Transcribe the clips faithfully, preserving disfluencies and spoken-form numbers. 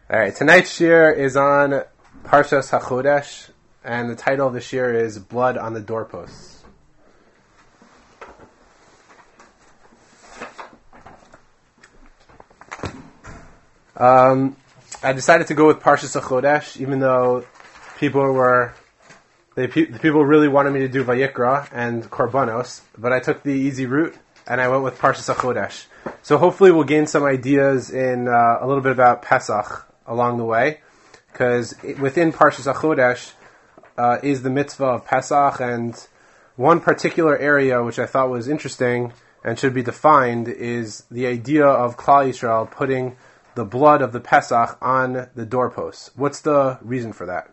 All right, tonight's shir is on Parshas HaChodesh, and the title of the shir is Blood on the Doorposts. Um, I decided to go with Parshas HaChodesh, even though people were, they, the people really wanted me to do Vayikra and Korbanos, but I took the easy route, and I went with Parshas HaChodesh. So hopefully we'll gain some ideas in uh, a little bit about Pesach along the way, because within Parshas HaChodesh uh, is the mitzvah of Pesach, and one particular area which I thought was interesting and should be defined is the idea of Klal Yisrael putting the blood of the Pesach on the doorposts. What's the reason for that?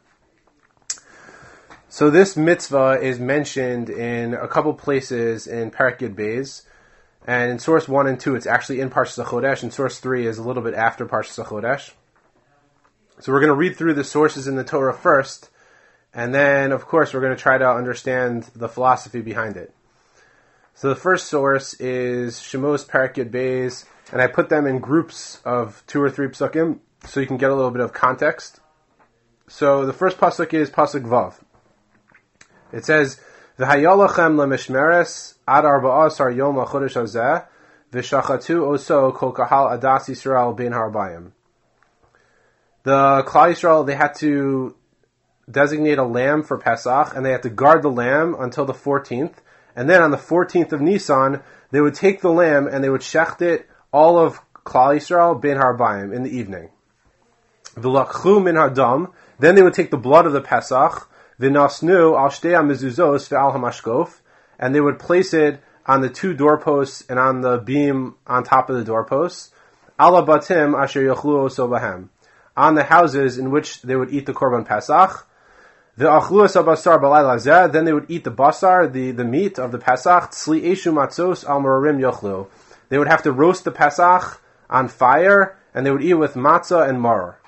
So this mitzvah is mentioned in a couple places in Perek Yud Beis, and in source one and two it's actually in Parshas HaChodesh, and source three is a little bit after Parshas HaChodesh. So we're going to read through the sources in the Torah first, and then, of course, we're going to try to understand the philosophy behind it. So the first source is Shemos Perek Yud Beis, and I put them in groups of two or three psukim, so you can get a little bit of context. So the first pasuk is pasuk Vav. It says, V'hayolachem lemishmeres ad arba'asar yom ha'chodesh hazeh, v'shachatu oso kol kahal adas Yisrael ben harbayim. The Klal Yisrael, they had to designate a lamb for Pesach, and they had to guard the lamb until the fourteenth. And then on the fourteenth of Nisan, they would take the lamb and they would shecht it, all of Klal Yisrael, ben harbayim, in the evening. V'lakchu min hadam, then they would take the blood of the Pesach, v'nasnu al shtei hamezuzos ve'al hamashkof, and they would place it on the two doorposts and on the beam on top of the doorposts, ala batim asher yochlu oso bahem, on the houses in which they would eat the Korban Pesach. The achluas basar b'layla zeh, then they would eat the basar, the, the meat of the Pesach. Tzli eshu matzos al mararim yochlu. They would have to roast the Pesach on fire, and they would eat with matzah and maror.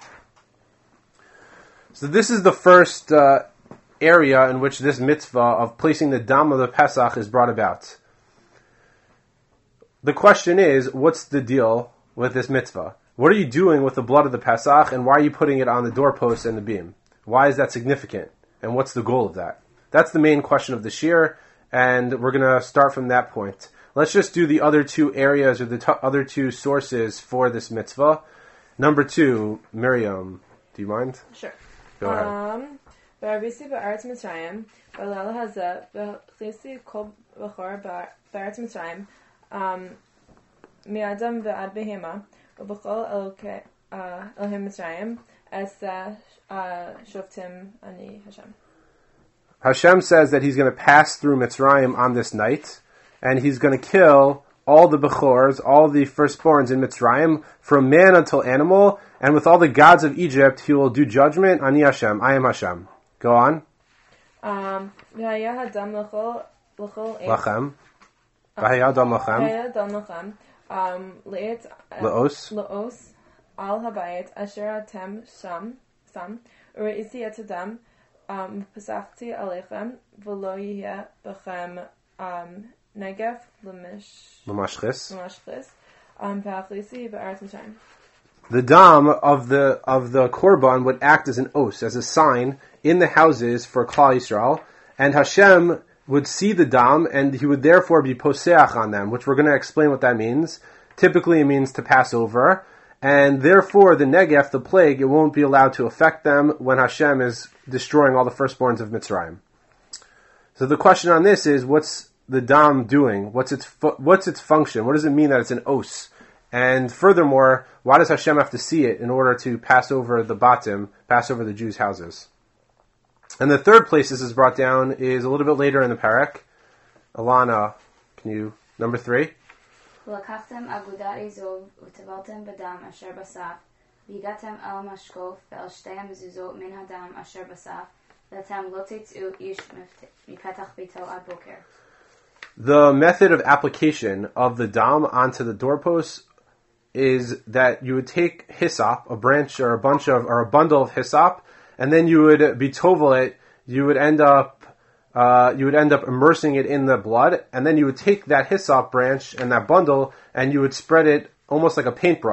So this is the first uh, area in which this mitzvah of placing the dam of the Pesach is brought about. The question is, what's the deal with this mitzvah? What are you doing with the blood of the Pesach, and why are you putting it on the doorpost and the beam? Why is that significant, and what's the goal of that? That's the main question of the shir, and we're going to start from that point. Let's just do the other two areas, or the t- other two sources for this mitzvah. Number two, Miriam, do you mind? Sure. Go ahead. Um, B'arvisi b'aretz Mitzrayim, b'leila hazeh, b'chisi kol b'chor b'aretz Mitzrayim, mi'adam v'ad behema, Ubachol Elohim Mitzrayim as Shoftim Ani Hashem. Hashem says that he's going to pass through Mitzrayim on this night, and he's going to kill all the Bechors, all the firstborns in Mitzrayim, from man until animal, and with all the gods of Egypt, he will do judgment. Ani Hashem, I am Hashem. Go on. Um, V'haya hadam l'chol l'chol Lachem. V'haya hadam lachem. V'haya hadam lachem. Um, Le'et La'os La'os Al Habayit Asher Atem Sham Sam Ureisi Etadam Um Pesachti Alechem V'lo Yihya B'chem Um Negev L'mish L'mashchis L'mashchis Um V'achlisi B'aretz Mitzrayim. The dam of the of the korban would act as an os, as a sign in the houses for Klal Yisrael, and Hashem would see the dam, and he would therefore be poseach on them, which we're going to explain what that means. Typically it means to pass over, and therefore the Negev, the plague, it won't be allowed to affect them when Hashem is destroying all the firstborns of Mitzrayim. So the question on this is, what's the dam doing? What's its fu- what's its function? What does it mean that it's an os? And furthermore, why does Hashem have to see it in order to pass over the batim, pass over the Jews' houses? And the third place this is brought down is a little bit later in the parak. Alana, can you, number three? ולקחתם אגודת איזוב וטבלתם בדם אשר בסף והגעתם אל משקוף ואל שתי המזוזות מן הדם אשר בסף ואתם לא תצאו איש מפתח ביתו עד בוקר. The method of application of the dam onto the doorposts is that you would take hyssop, a branch or a bunch of, or a bundle of hyssop, and then you would betovel it, you would end up, uh, you would end up immersing it in the blood, and then you would take that hyssop branch and that bundle, and you would spread it almost like a paintbrush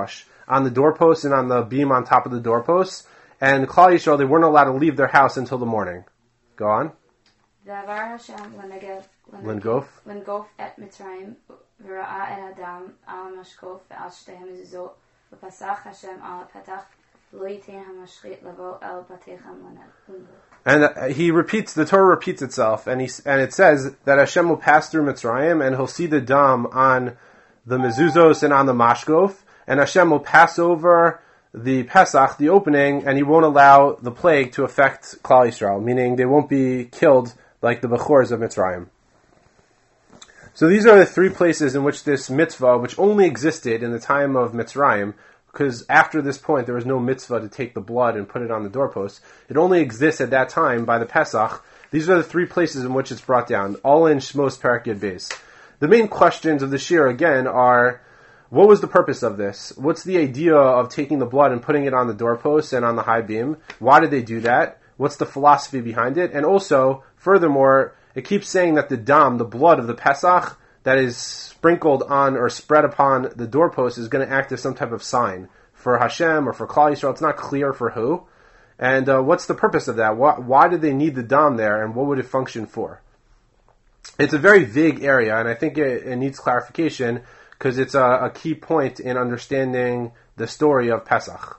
on the doorposts and on the beam on top of the doorposts. And Klal Yisrael, they weren't allowed to leave their house until the morning. Go on. ועבר השם לנגוף. לנגוף את מצרים, וראה את הדם על המשקוף ועל שתי המזוזות, ופסח השם על הפתח, לא ייתן המשחית לבוא אל בתיכם לנגוף. And uh, he repeats, the Torah repeats itself, and he and it says that Hashem will pass through Mitzrayim, and he'll see the dam on the mezuzos and on the mashkof, and Hashem will pass over the Pesach, the opening, and he won't allow the plague to affect Klal Yisrael, meaning they won't be killed like the Bechors of Mitzrayim. So these are the three places in which this mitzvah, which only existed in the time of Mitzrayim, because after this point there was no mitzvah to take the blood and put it on the doorpost. It only exists at that time by the Pesach. These are the three places in which it's brought down, all in Shmos Perek Yud Beis. The main questions of the Shir, again, are, what was the purpose of this? What's the idea of taking the blood and putting it on the doorpost and on the high beam? Why did they do that? What's the philosophy behind it? And also, furthermore, it keeps saying that the dam, the blood of the Pesach, that is sprinkled on or spread upon the doorpost is going to act as some type of sign for Hashem or for Klal Yisrael. It's not clear for who. And uh, what's the purpose of that? Why, why did they need the dam there, and what would it function for? It's a very vague area, and I think it, it needs clarification because it's a, a key point in understanding the story of Pesach.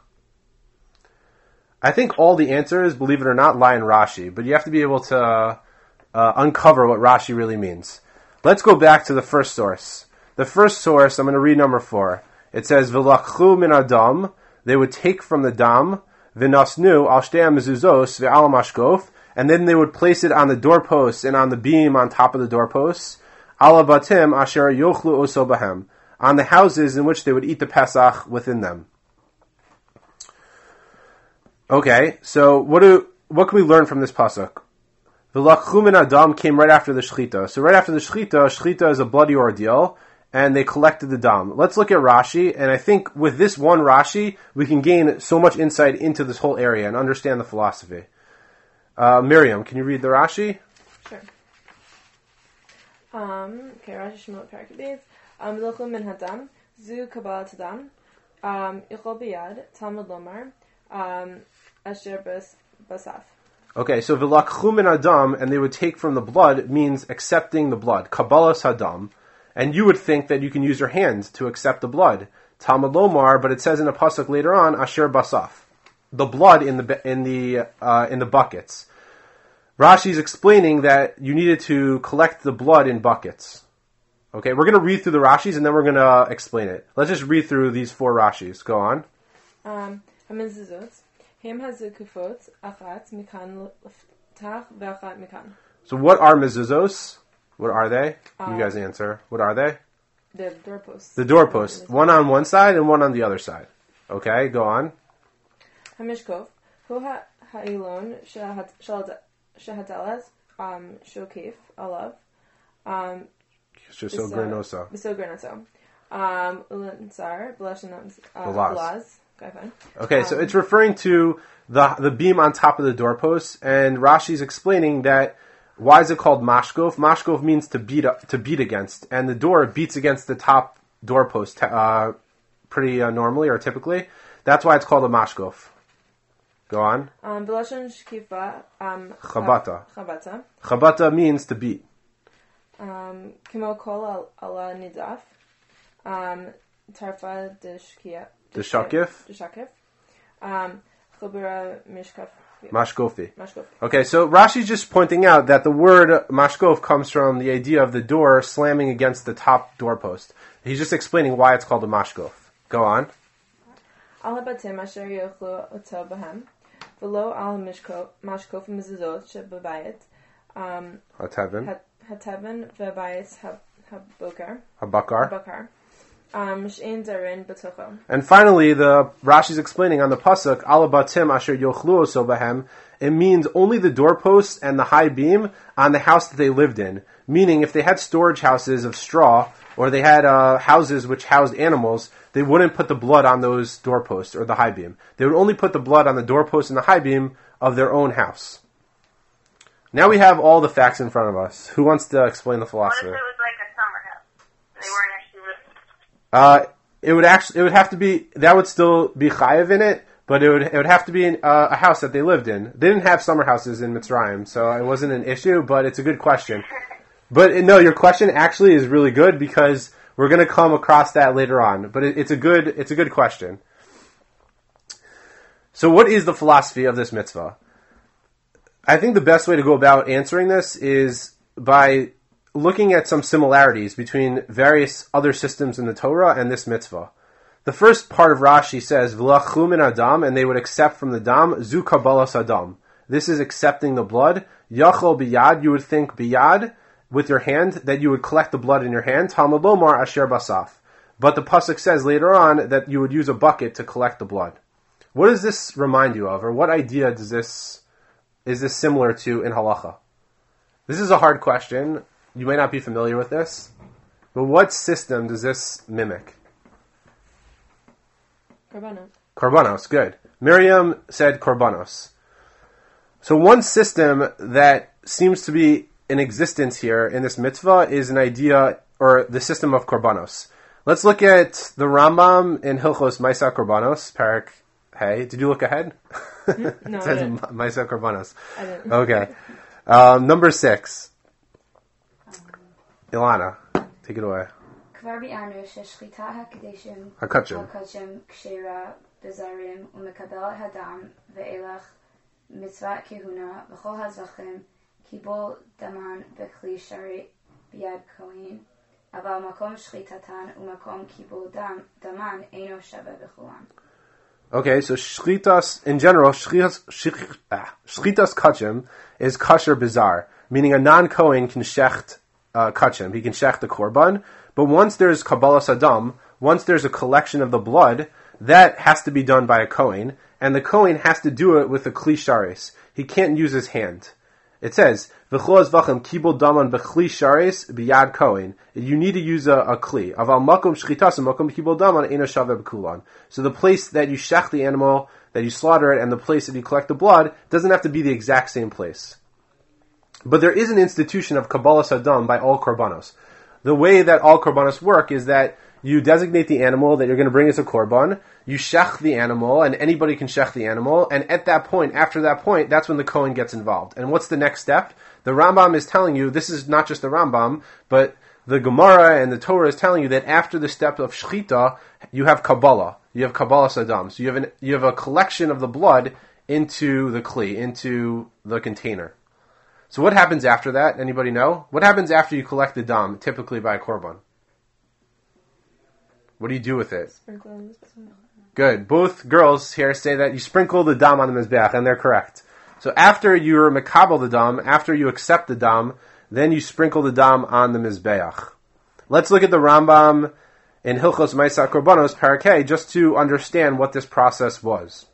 I think all the answers, believe it or not, lie in Rashi, but you have to be able to uh, uncover what Rashi really means. Let's go back to the first source. The first source, I'm going to read number four. It says, V'lakchu min adam, they would take from the dam, v'nasnu al shtei mezuzos ve'al mashkof, and then they would place it on the doorposts and on the beam on top of the doorposts, ala batim asher yochlu oso bahem, on the houses in which they would eat the Pesach within them. Okay, so what do what can we learn from this pasuk? The Lakchu min Adam came right after the Shechita. So right after the Shechita, Shechita is a bloody ordeal, and they collected the dam. Let's look at Rashi, and I think with this one Rashi, we can gain so much insight into this whole area and understand the philosophy. Uh, Miriam, can you read the Rashi? Sure. Um, okay, Rashi Shemot Perek Beis. Um, Lakchu min Adam, Zu Kabbalat Adam, um, Ichol Biyad, Talmud Lomar, um, Asher Basaf. Okay, so v'lakchu min adam, and they would take from the blood, means accepting the blood. Kabbalas hadam. And you would think that you can use your hand to accept the blood. Talmud lomar, but it says in a pasuk later on, asher basaf. The blood in the in the uh, in the buckets. Rashi is explaining that you needed to collect the blood in buckets. Okay, we're going to read through the Rashis and then we're going to explain it. Let's just read through these four Rashis. Go on. Um, הם הזקופות, אחת מכאן לפתח ואחת מכאן. So what are mezuzos? What are they? Um, you guys answer. What are they? The doorposts. The doorposts. One on one side and one on the other side. Okay, go on. המשקוף הוא העילון שהדלת שוקף עליו. בסוגרנוסו. בסוגרנוסו. ולנסר בלז. Okay, so it's referring to the the beam on top of the doorpost, and Rashi's explaining that why is it called mashkov? Mashkov means to beat up, to beat against, and the door beats against the top doorpost uh, pretty uh, normally or typically. That's why it's called a mashkov. Go on. Um, Chabata. Chabata. Chabata means to beat. Um, Kimo kol ala nidaf. Um, Tarfa deshkia. The shakif? The shakif. Um, Chobura mishkaf. Mashkofi. Okay, so Rashi's just pointing out that the word mashkof comes from the idea of the door slamming against the top doorpost. He's just explaining why it's called a mashkof. Go on. Al habatim asher yochlu oto bahem, v'lo al mashkof mezuzot shebabayit. Hataven. Hataven v'bayit habokar. Habakar. Habakar. Um, and finally, the Rashi's explaining on the pasuk alabatim asher yochlu oso bahem. It means only the doorposts and the high beam on the house that they lived in. Meaning, if they had storage houses of straw or they had uh, houses which housed animals, they wouldn't put the blood on those doorposts or the high beam. They would only put the blood on the doorpost and the high beam of their own house. Now we have all the facts in front of us. Who wants to explain the philosophy? What if it was like a summer house? They weren't. Uh, it would actually, it would have to be, that would still be chayav in it, but it would, it would have to be in, uh, a house that they lived in. They didn't have summer houses in Mitzrayim, so it wasn't an issue, but it's a good question. But no, your question actually is really good because we're going to come across that later on. But it, it's a good, it's a good question. So what is the philosophy of this mitzvah? I think the best way to go about answering this is by looking at some similarities between various other systems in the Torah and this mitzvah. The first part of Rashi says, V'lachlu min adam, and they would accept from the dam, zu kabbalas adam. This is accepting the blood. Yachol biyad, you would think biyad, with your hand, that you would collect the blood in your hand. Talmud lomar asher basaf. But the pasuk says later on that you would use a bucket to collect the blood. What does this remind you of, or what idea does this, is this similar to in halacha? This is a hard question. You may not be familiar with this, but what system does this mimic? Korbanos. Korbanos, good. Miriam said korbanos. So one system that seems to be in existence here in this mitzvah is an idea, or the system of korbanos. Let's look at the Rambam in Hilchos Maisa Korbanos, Parak Hey. Did you look ahead? Mm-hmm. No, it says I didn't. Maisa Korbanos. I didn't. Okay. Um, number six. Ilana, take it away. כבר ביארנו ששחיטה הקדשים הקדשים. הקדשים כשרה בזרים ומקבל הדם ואילך מצוות כהונה וכל הזבחים קיבול דמן בכלי שרי ביד כהן אבל מקום שחיטתן ומקום קיבול דם דמן אינו שווה בכולן. Okay, so shchitas, in general, shchitas, shchitas kachim is kasher bizarre, meaning a non-Kohen can shecht uh, kachim, he can shecht the korban, but once there's kabbalas adam, once there's a collection of the blood, that has to be done by a Kohen, and the Kohen has to do it with a kli sharis. He can't use his hand. It says, V'chol azvachim kibul daman b'chli sharis b'yad Kohen. You need to use a, a kli. Aval makom shchitas and makom kibul daman eino shaveh b'kulan. So the place that you shech the animal, that you slaughter it, and the place that you collect the blood, doesn't have to be the exact same place. But there is an institution of kabbalas adam by all korbanos. The way that all korbanos work is that you designate the animal that you're going to bring as a korban, you shech the animal, and anybody can shech the animal, and at that point, after that point, that's when the Kohen gets involved. And what's the next step? The Rambam is telling you, this is not just the Rambam, but the Gemara and the Torah is telling you that after the step of shechita, you have Kabbalah, you have Kabbalas Adam. So you have, an, you have a collection of the blood into the kli, into the container. So what happens after that? Anybody know? What happens after you collect the dam, typically by a korban? What do you do with it? Sprinkle. Good. Both girls here say that you sprinkle the dam on the mizbeach, and they're correct. So after you're mekabel the dam, after you accept the dam, then you sprinkle the dam on the mizbeach. Let's look at the Rambam in Hilchos Maisa Korbanos, Parakeh, just to understand what this process was.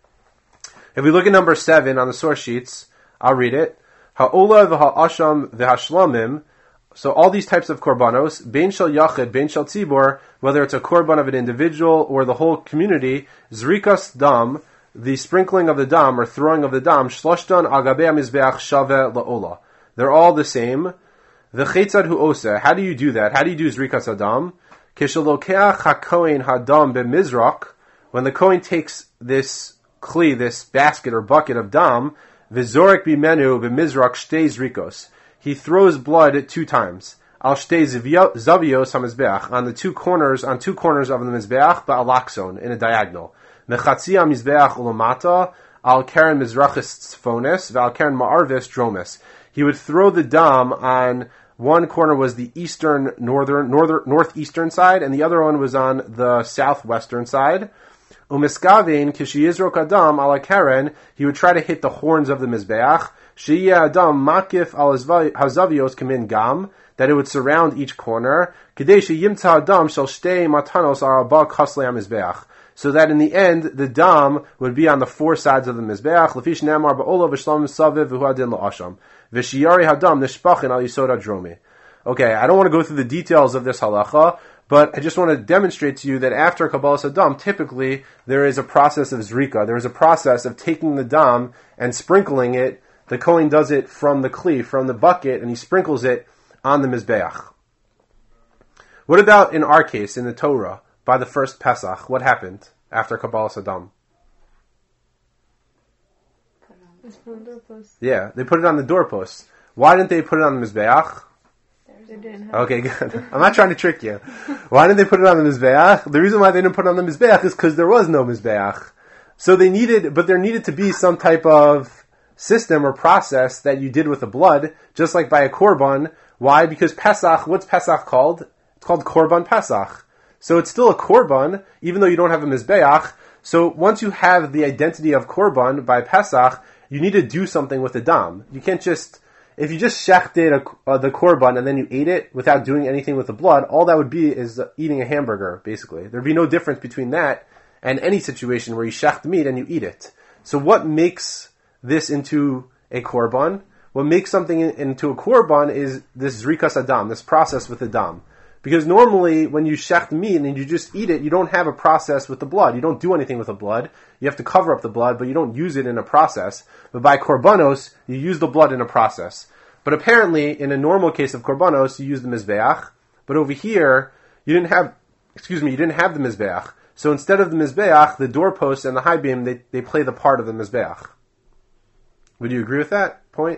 If we look at number seven on the source sheets, I'll read it. Ha'ola v'ha'asham v'ha'shlamim. So all these types of korbanos, bein shel yachid, bein shel tzibor, whether it's a korban of an individual or the whole community, zrikas dam, the sprinkling of the dam or throwing of the dam, shloshtan agabei mizbeach shaveh la'ola. They're all the same. V'chetzad hu oseh. How do you do that? How do you do zrikas adam? Kishelokeach hakohen hadam b'mizrak. When the kohen takes this kli, this basket or bucket of dam, v'zorek b'menu b'mizrak shtei zrikos. He throws blood two times. Al shtei zavios hamizbeach, on the two corners, on two corners of the mizbeach, ba'alakson, in a diagonal. Mechatzi mizbeach ulamata, al keren mizrachis tzfones, v'al keren ma'arvis dromis. He would throw the dam on one corner was the eastern, northern, northern, northeastern side, and the other one was on the southwestern side. Umiskavein kishiyizrok adam ala keren, he would try to hit the horns of the mizbeach. Sheyeh adam makif al hazavios kamin gam, that it would surround each corner. Kedei sheyimtza adam shel shtei matanos araba kaslei hamizbeach, so that in the end the dam would be on the four sides of the mizbeach. Lefish ne'amar ba'ola v'shlam saviv v'huadin la'asham v'shiyari hadam nishpachin al yisod hadromi. Okay, I don't want to go through the details of this halacha, but I just want to demonstrate to you that after kabbalas adam, typically there is a process of zrika. There is a process of taking the dam and sprinkling it. The Kohen does it from the kli, from the bucket, and he sprinkles it on the mizbeach. What about in our case, in the Torah? by the first Pesach, what happened after Kabbalas Adam? Yeah, they put it on the doorpost. Why didn't they put it on the Mizbeach? They didn't have Okay, good. I'm not trying to trick you. Why didn't they put it on the Mizbeach? The reason why they didn't put it on the Mizbeach is because there was no Mizbeach. So they needed, but there needed to be some type of system or process that you did with the blood, just like by a Korban. Why? Because Pesach, what's Pesach called? It's called Korban Pesach. So it's still a Korban, even though you don't have a Mizbeach. So once you have the identity of Korban by Pesach, you need to do something with the dam. You can't just, if you just shechted a, uh, the korban and then you ate it without doing anything with the blood, all that would be is eating a hamburger, basically. There'd be no difference between that and any situation where you shecht meat and you eat it. So what makes this into a korban? What makes something in, into a korban is this zrikas adam, this process with the dam. Because normally, when you shecht meat and you just eat it, you don't have a process with the blood. You don't do anything with the blood. You have to cover up the blood, but you don't use it in a process. But by korbanos, you use the blood in a process. But apparently, in a normal case of korbanos, you use the mizbeach. But over here, you didn't have, excuse me, you didn't have the mizbeach. So instead of the mizbeach, the doorpost and the high beam, they, they play the part of the mizbeach. Would you agree with that point?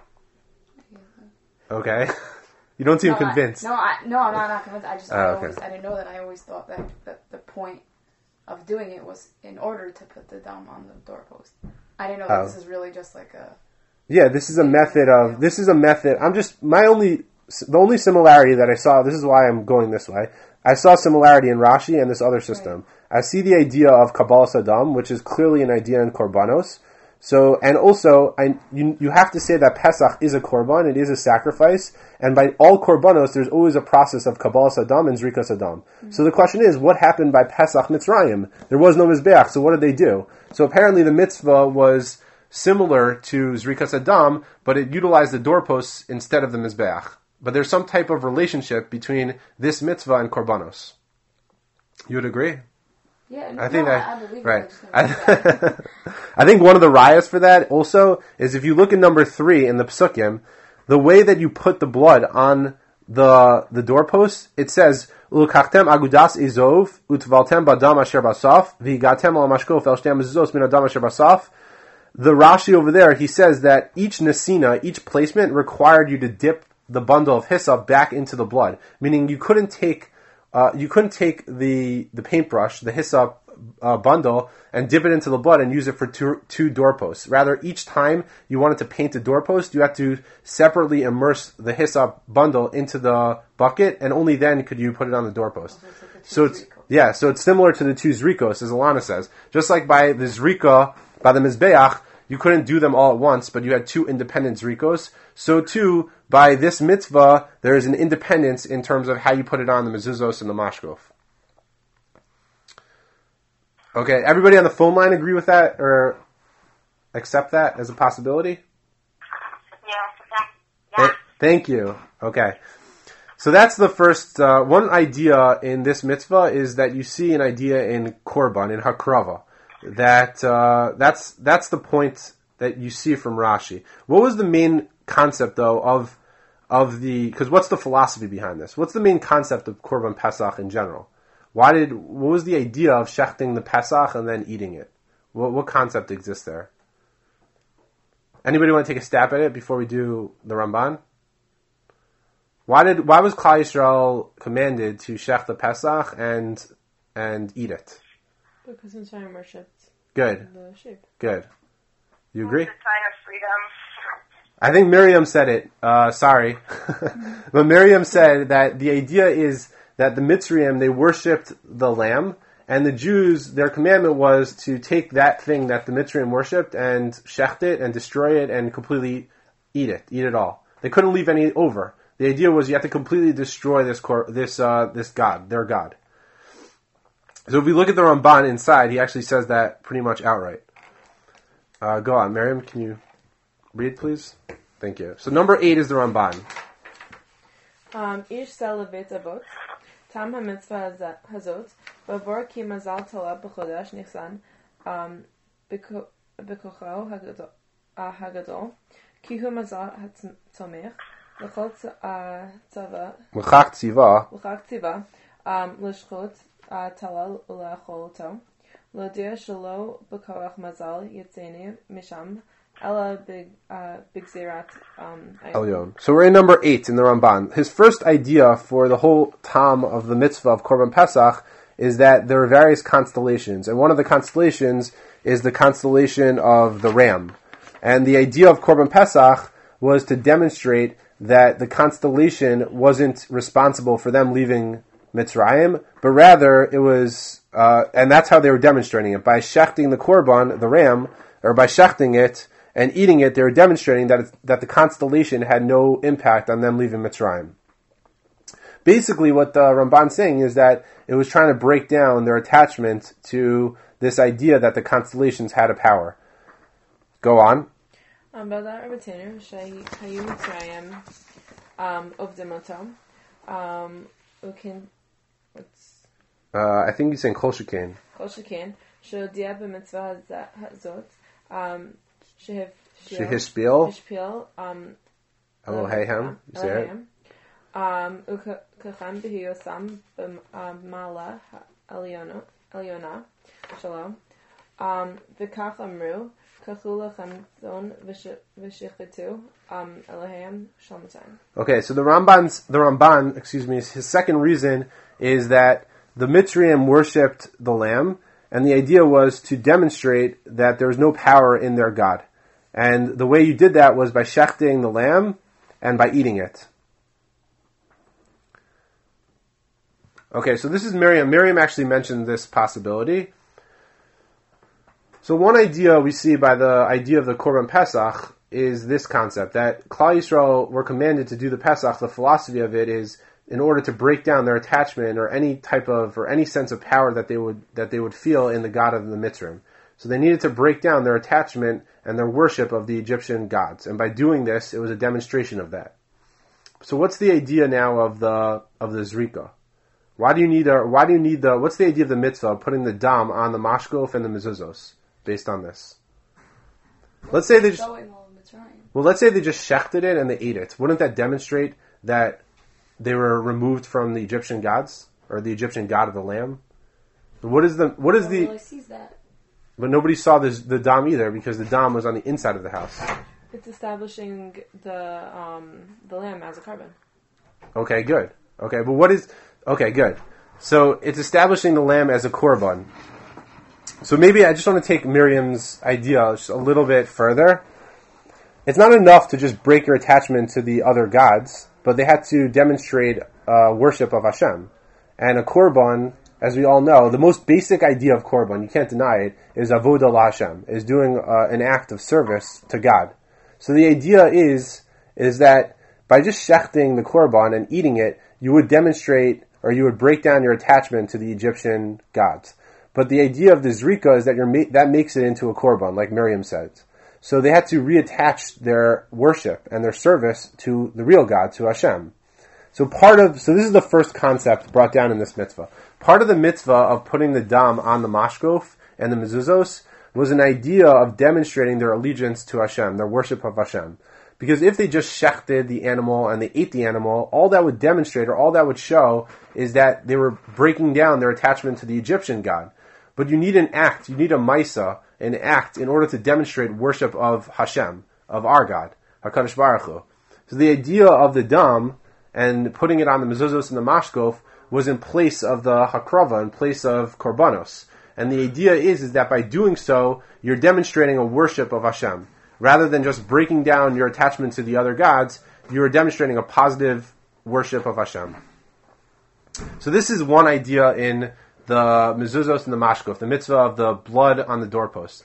Okay. You don't seem no, convinced. I, no, I, no, I'm not, not convinced. I just, Oh, I, okay. always, I didn't know that. I always thought that, that the point of doing it was in order to put the dam on the doorpost. I didn't know that Oh. this is really just like a... Yeah, this is a method of, this is a method, I'm just, my only, the only similarity that I saw, this is why I'm going this way, I saw similarity in Rashi and this other system. Right. I see the idea of Kabbalas Adam, which is clearly an idea in Korbanos. So, and also, I, you, you have to say that Pesach is a Korban, it is a sacrifice, and by all Korbanos, there's always a process of Kabbalas Adam and Zrikas Adam. Mm-hmm. So the question is, what happened by Pesach Mitzrayim? There was no Mizbeach, so what did they do? So apparently the mitzvah was similar to Zrikas Adam, but it utilized the doorposts instead of the Mizbeach. But there's some type of relationship between this mitzvah and Korbanos. You would agree? Yeah, I think no, that, I, I believe right. it. I, I think one of the rayas for that also is if you look at number three in the Psukim, the way that you put the blood on the the doorpost, it says, "Ulkachtem agudas izov utvaltem badam asher basaf v'higatem al mashkof el shtem mezuzos min adam asher basaf." The Rashi over there, he says that each nesina, each placement required you to dip the bundle of hyssop back into the blood, meaning you couldn't take Uh, you couldn't take the, the paintbrush, the hyssop uh, bundle, and dip it into the blood and use it for two, two doorposts. Rather, each time you wanted to paint a doorpost, you had to separately immerse the hyssop bundle into the bucket, and only then could you put it on the doorpost. Oh, so it's like so it's yeah, so it's similar to the two zrikos, as Alana says. Just like by the zrika, by the mizbeach, you couldn't do them all at once, but you had two independent zrikos. So too, by this mitzvah, there is an independence in terms of how you put it on the mezuzos and the mashkof. Okay, everybody on the phone line agree with that or accept that as a possibility? Yeah. Yeah. Th- thank you. Okay. So that's the first, uh, one idea in this mitzvah is that you see an idea in Korban, in Hakrava. That, uh, that's, that's the point that you see from Rashi. What was the main concept though of, of the, cause what's the philosophy behind this? What's the main concept of Korban Pesach in general? Why did, what was the idea of shechting the Pesach and then eating it? What, what concept exists there? Anybody want to take a stab at it before we do the Ramban? Why did, why was Klal Yisrael commanded to shech the Pesach and, and eat it? Because Mitzrayim worshipped Good. the sheep. Good. You agree? It's a sign of freedom. I think Miriam said it. Uh, sorry. But Miriam said that the idea is that the Mitzrayim, they worshipped the lamb, and the Jews, their commandment was to take that thing that the Mitzrayim worshipped and shecht it and destroy it and completely eat it, eat it all. They couldn't leave any over. The idea was you have to completely destroy this cor- this uh, this god, their god. So if we look at the Ramban inside, he actually says that pretty much outright. Uh, go on, Miriam, can you read, please? Thank you. So number eight is the Ramban. Um, Ish Salavet Avot, Tam HaMitzvah Hazot, Bavor Ki Mazal Talab B'chodesh Nichsan, um, B'kocho HaGadol, Ki Hu Mazal HaTzomech, L'chol Tzava, L'chach tziva, L'chach Tziva, um, L'shchot, תלל ולאכול אותו. להודיע שלא בכוח מזל יצאני משם, אלא בגזירת Elyon. So we're in number eight in the Ramban. His first idea for the whole tam of the mitzvah of Korban Pesach is that there are various constellations, and one of the constellations is the constellation of the ram. And the idea of Korban Pesach was to demonstrate that the constellation wasn't responsible for them leaving Mitzrayim, but rather it was, uh, and that's how they were demonstrating it. By shechting the korban, the ram, or by shechting it and eating it, they were demonstrating that it's, that the constellation had no impact on them leaving Mitzrayim. Basically, what the Ramban's saying is that it was trying to break down their attachment to this idea that the constellations had a power. Go on. בעדה רבותינו שהיו מצרים עובדים אותו, וכן, I think he's saying כל שכן. כל שכן, שהודיע במצווה הזאת, שהשפיל, אלוהיהם, you say it? וככם בהיוסם במעלה העליונה שלו, וכך אמרו, Okay, so the Ramban's, the Ramban, excuse me, his second reason is that the Mitzrayim worshipped the lamb, and the idea was to demonstrate that there was no power in their God. And the way you did that was by shechting the lamb and by eating it. Okay, so this is Miriam. Miriam actually mentioned this possibility. So one idea we see by the idea of the Korban Pesach is this concept, that Klal Yisrael were commanded to do the Pesach. The philosophy of it is in order to break down their attachment or any type of, or any sense of power that they would, that they would feel in the God of the Mitzrayim. So they needed to break down their attachment and their worship of the Egyptian gods. And by doing this, it was a demonstration of that. So what's the idea now of the, of the Zrika? Why do you need a, why do you need the, what's the idea of the mitzvah of putting the dam on the mashkof and the mezuzos? Based on this, let's say they just well, let's say they just shechted it and they ate it. Wouldn't that demonstrate that they were removed from the Egyptian gods or the Egyptian god of the lamb? What is the what is the? Nobody sees that. But nobody saw this, the dam either, because the dam was on the inside of the house. It's establishing the um, the lamb as a carbon. Okay, good. Okay, but what is okay? Good. So it's establishing the lamb as a korban. So maybe I just want to take Miriam's idea just a little bit further. It's not enough to just break your attachment to the other gods, but they had to demonstrate uh, worship of Hashem. And a korban, as we all know, the most basic idea of korban, you can't deny it, is avodah la Hashem, is doing uh, an act of service to God. So the idea is, is that by just shechting the korban and eating it, you would demonstrate, or you would break down your attachment to the Egyptian gods. But the idea of the Zrika is that you're ma- that makes it into a korban, like Miriam said. So they had to reattach their worship and their service to the real God, to Hashem. So part of, so this is the first concept brought down in this mitzvah. Part of the mitzvah of putting the dam on the mashkof and the mezuzos was an idea of demonstrating their allegiance to Hashem, their worship of Hashem. Because if they just shechted the animal and they ate the animal, all that would demonstrate, or all that would show, is that they were breaking down their attachment to the Egyptian God. But you need an act, you need a maisa, an act, in order to demonstrate worship of Hashem, of our God, HaKadosh Baruch Hu. So the idea of the dam and putting it on the mezuzos and the mashkof was in place of the hakrava, in place of korbanos. And the idea is, is that by doing so, you're demonstrating a worship of Hashem. Rather than just breaking down your attachment to the other gods, you're demonstrating a positive worship of Hashem. So this is one idea in the mezuzos and the mashkof, the mitzvah of the blood on the doorpost.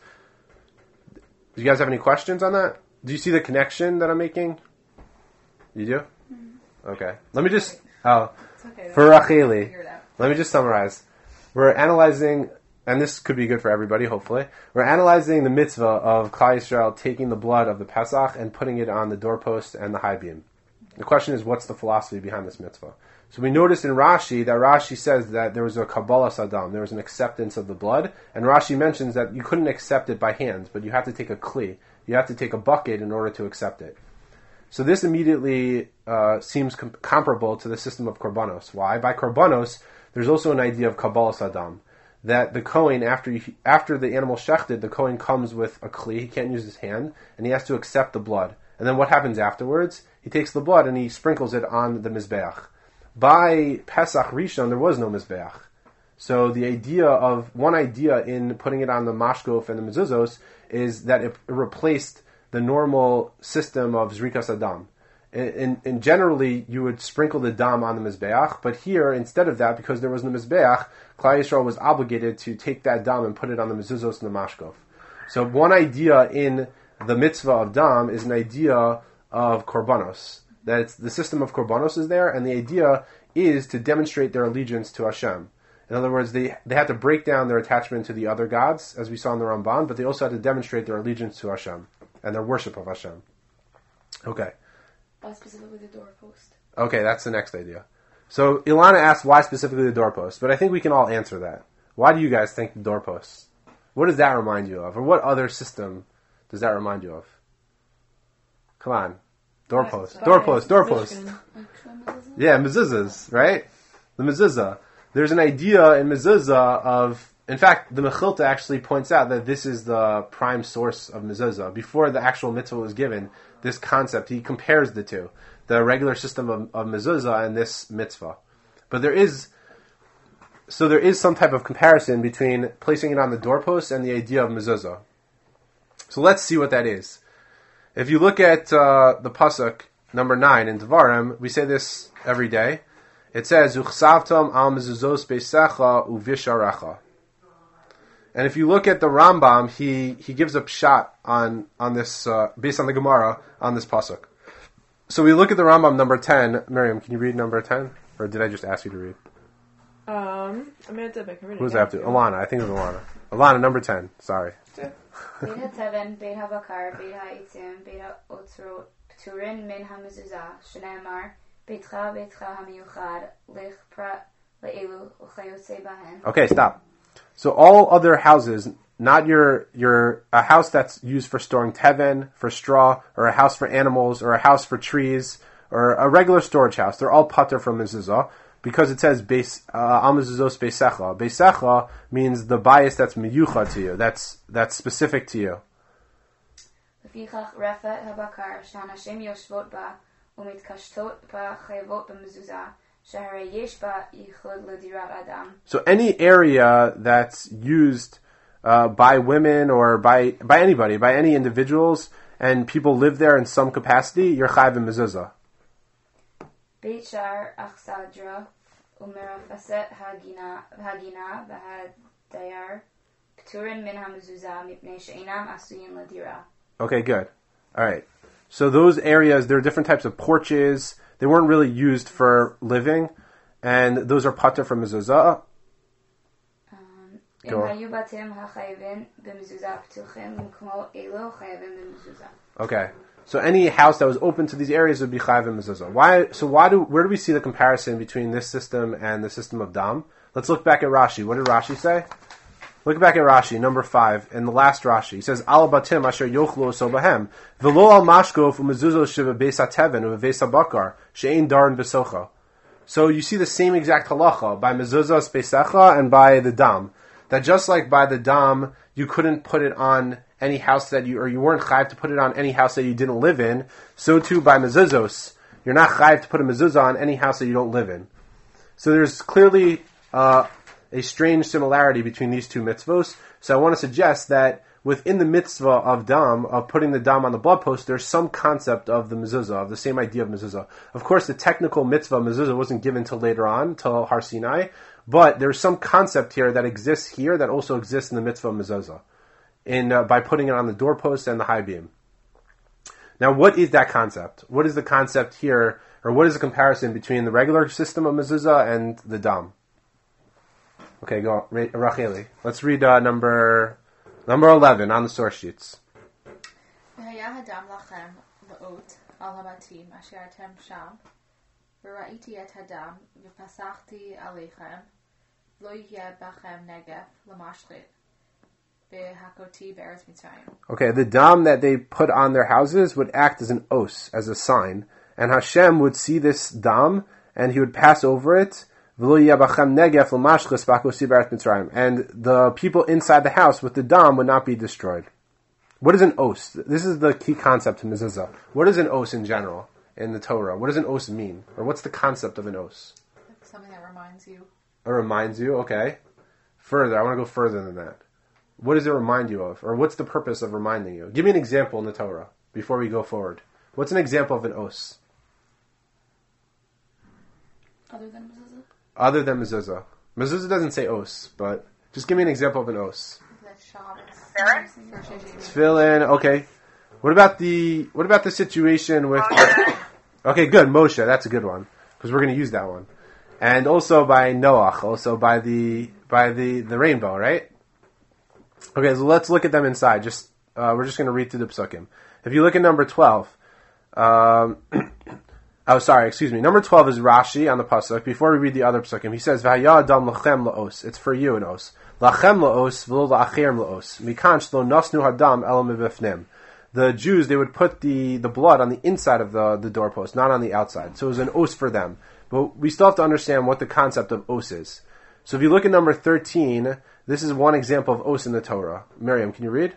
Do you guys have any questions on that? Do you see the connection that I'm making? You do? Mm-hmm. Okay. Let me just, oh, okay, for Racheli, let me just summarize. We're analyzing, and this could be good for everybody, hopefully. We're analyzing the mitzvah of Klal Yisrael taking the blood of the Pesach and putting it on the doorpost and the high beam. The question is, what's the philosophy behind this mitzvah? So we noticed in Rashi that Rashi says that there was a Kabbalah Sadam, there was an acceptance of the blood, and Rashi mentions that you couldn't accept it by hand, but you have to take a kli, you have to take a bucket in order to accept it. So this immediately uh, seems com- comparable to the system of korbanos. Why? By korbanos, there's also an idea of Kabbalas Adam, that the Kohen, after he, after the animal shechted, the Kohen comes with a kli, he can't use his hand, and he has to accept the blood. And then what happens afterwards? He takes the blood and he sprinkles it on the Mizbeach. By Pesach Rishon, there was no Mizbeach. So the idea of, one idea in putting it on the mashkof and the mezuzos is that it replaced the normal system of Zrikas Adam. And, and generally, you would sprinkle the dam on the Mizbeach, but here, instead of that, because there was no Mizbeach, Klal Yisrael was obligated to take that dam and put it on the mezuzos and the mashkof. So one idea in the mitzvah of dam is an idea of korbanos. That it's, the system of korbanos is there, and the idea is to demonstrate their allegiance to Hashem. In other words, they they had to break down their attachment to the other gods, as we saw in the Ramban, but they also had to demonstrate their allegiance to Hashem and their worship of Hashem. Okay. Why specifically the doorpost? Okay, that's the next idea. So Ilana asked why specifically the doorpost, but I think we can all answer that. Why do you guys think the doorposts? What does that remind you of? Or what other system does that remind you of? Come on. Doorpost. Doorpost. Doorpost. Yeah, mezuzahs, right? The mezuzah. There's an idea in mezuzah of, in fact, the Mechilta actually points out that this is the prime source of mezuzah. Before the actual mitzvah was given, this concept, he compares the two, the regular system of, of mezuzah and this mitzvah. But there is, so there is some type of comparison between placing it on the doorpost and the idea of mezuzah. So let's see what that is. If you look at uh, the pasuk number nine in Devarim, we say this every day. It says, "Uchsavtam al mezuzos beisecha uvisharecha." And if you look at the Rambam, he, he gives a pshat on on this uh, based on the Gemara on this pasuk. So we look at the Rambam number ten. Miriam, can you read number ten, or did I just ask you to read? Um, I mean, I did. I can read it. Who's that to? Alana, I think it was Alana. Alana, number ten. Sorry. Beit HaTeven, Beit HaBakar, Beit HaItzim, Beit HaOtzrot, Pturin min HaMezuzah, Shneimar, Beitcha Beitcha HaMiyuchad, Lich Pra Le'elu, Uchayotze Bahen. Okay, stop. So all other houses, not your your a house that's used for storing teven, for straw, or a house for animals, or a house for trees, or a regular storage house, they're all pater from mezuzah, because it says beis al mezuzos beisecha. Beisecha means the bias that's miyucha to you, that's that's specific to you. Lefichach Refet HaBakar, Shanashem Yoshvot Ba, Umitkashtot Ba Chayvot BaMezuzah. So any area that's used uh, by women or by by anybody, by any individuals, and people live there in some capacity, you're chayv in mezuzah. Beit Shar Achsadra Umerafaset Hagina Hagina V'Hadayar Pturin Min HaMezuzah Mipnei She'inam Asuyin Ladira. Okay, good. All right. So those areas, there are different types of porches. They weren't really used for living, and those are pater from mezuzah. Okay, so any house that was open to these areas would be chayav in mezuzah. Why? So why do? Where do we see the comparison between this system and the system of dam? Let's look back at Rashi. What did Rashi say? Look back at Rashi, number five, in the last Rashi. He says, Al batim asher yochlo sobahem, v'lo al mashkof u'mezuzos shiva beis hateven u'beis habakar, she'ein darin v'socha. So you see the same exact halacha by mezuzos beisecha and by the dam. That just like by the dam, you couldn't put it on any house that you, or you weren't chayiv to put it on any house that you didn't live in, so too by mezuzos, you're not chayiv to put a mezuzah on any house that you don't live in. So there's clearly, uh, a strange similarity between these two mitzvos. So I want to suggest that within the mitzvah of dam, of putting the dam on the blood post, there's some concept of the mezuzah, of the same idea of mezuzah. Of course, the technical mitzvah of mezuzah wasn't given till later on, till Har Sinai, but there's some concept here that exists here that also exists in the mitzvah of mezuzah, in uh, by putting it on the doorpost and the high beam. Now, what is that concept? What is the concept here, or what is the comparison between the regular system of mezuzah and the dam? Okay, go, Racheli. Let's read uh, number number eleven on the source sheets. Okay, the dam that they put on their houses would act as an os, as a sign, and Hashem would see this dam, and he would pass over it And the people inside the house with the dam would not be destroyed. What is an os? This is the key concept in mezuzah. What is an os in general in the Torah? What does an os mean? Or what's the concept of an os? Like something that reminds you. It reminds you, okay. Further, I want to go further than that. What does it remind you of? Or what's the purpose of reminding you? Give me an example in the Torah before we go forward. What's an example of an os? Other than mezuzah? Other than mezuzah. Mezuzah doesn't say os, but just give me an example of an os. Like Shabbos. Tefillin? Tefillin, okay. What about the what about the situation with? Okay, good. Moshe, that's a good one because we're going to use that one, and also by Noach, also by the by the, the rainbow, right? Okay, so let's look at them inside. Just uh, we're just going to read through the psukim. If you look at number twelve, um, oh sorry, excuse me. Number twelve is Rashi on the pasuk. Before we read the other psukim, he says, "V'haya adam lachem laos." It's for you an os. Lachem laos v'lo la'acherem laos. Mikan shlo nosnu hadam elo mibifnim. The Jews, they would put the, the blood on the inside of the, the doorpost, not on the outside. So it was an os for them. But we still have to understand what the concept of os is. So if you look at number thirteen, this is one example of os in the Torah. Miriam, can you read?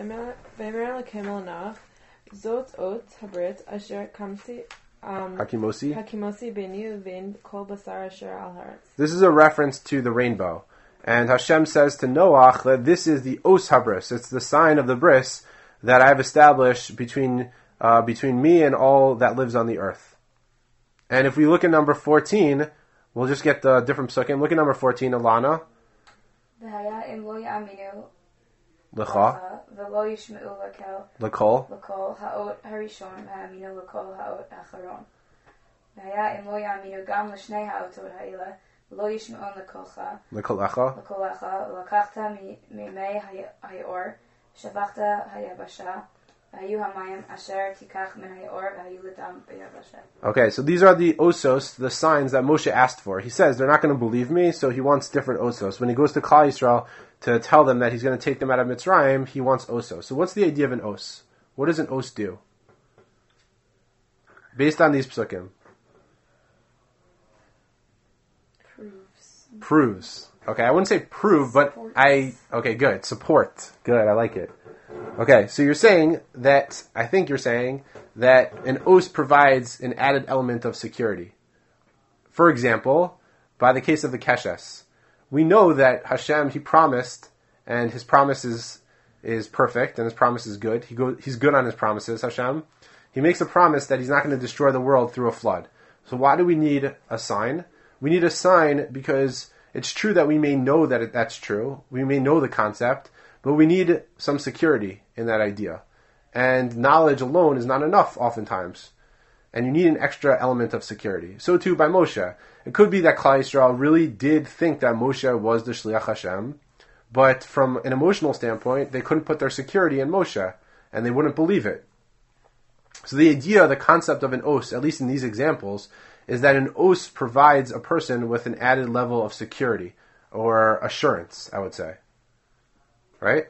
Zot ot habrit asher kamti Hakimosi. Hakimosi benu vein kol basar asher al haaretz. This is a reference to the rainbow. And Hashem says to Noach that this is the os habris. It's the sign of the bris that I've established between uh, between me and all that lives on the earth. And if we look at number fourteen, we'll just get the different psukim. Look at number fourteen, Alana. V'haya im lo ya'aminu L'cha. v'lo yishma'u l'kel L'kol. l'kol ha'ot harishon v'ha'aminu l'kol ha'ot acharon. V'haya im lo ya'aminu gam l'shnei ha'otot ha'ila v'lo yishma'un l'kolcha L'kol echa. l'kolecha l'kachta mimei ha'yor shavachta ha'yabasha v'hayu ha'mayim asher tikach min ha'yor v'hayu l'dam b'yabasha. Okay, so these are the osos, the signs that Moshe asked for. He says they're not going to believe me, so he wants different osos. When he goes to Klal Yisrael to tell them that he's going to take them out of Mitzrayim, he wants osos. So what's the idea of an os? What does an os do? Based on these psukim. Proves. Proves. Okay, I wouldn't say prove, but Support. I... Okay, good. Support. Good, I like it. Okay, so you're saying that... I think you're saying that an os provides an added element of security. For example, by the case of the Keshes, we know that Hashem, He promised, and His promise is, is perfect, and His promise is good. He go, he's good on His promises, Hashem. He makes a promise that He's not going to destroy the world through a flood. So why do we need a sign? We need a sign because it's true that we may know that it, that's true. We may know the concept, but we need some security in that idea. And knowledge alone is not enough oftentimes. And you need an extra element of security. So too by Moshe. It could be that Klal Yisrael really did think that Moshe was the Shliach Hashem, but from an emotional standpoint, they couldn't put their security in Moshe, and they wouldn't believe it. So the idea, the concept of an os, at least in these examples, is that an os provides a person with an added level of security, or assurance, I would say. Right?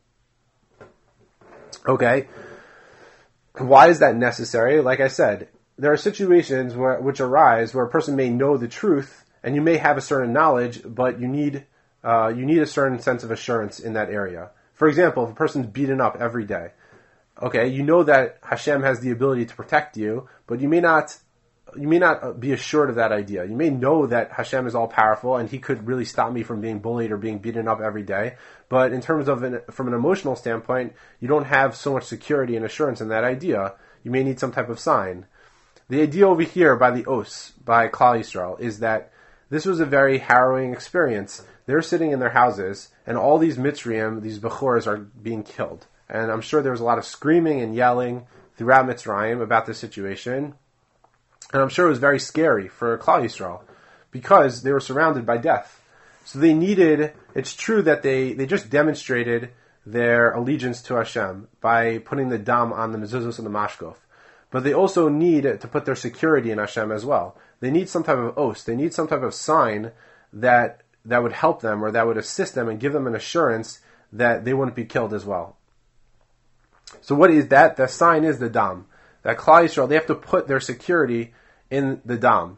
Okay. Why is that necessary? Like I said, there are situations where, which arise where a person may know the truth, and you may have a certain knowledge, but you need uh, you need a certain sense of assurance in that area. For example, if a person's beaten up every day, okay, you know that Hashem has the ability to protect you, but you may not you may not be assured of that idea. You may know that Hashem is all powerful and He could really stop me from being bullied or being beaten up every day. But in terms of an, from an emotional standpoint, you don't have so much security and assurance in that idea. You may need some type of sign. The idea over here by the Os, by Klal Yisrael, is that this was a very harrowing experience. They're sitting in their houses, and all these Mitzrayim, these Bechors, are being killed. And I'm sure there was a lot of screaming and yelling throughout Mitzrayim about this situation. And I'm sure it was very scary for Klal Yisrael because they were surrounded by death. So they needed, it's true that they, they just demonstrated their allegiance to Hashem by putting the dam on the mezuzos and the mashkof. But they also need to put their security in Hashem as well. They need some type of os. They need some type of sign that that would help them or that would assist them and give them an assurance that they wouldn't be killed as well. So what is that? The sign is the dam. That Klal Yisrael, they have to put their security in the dam.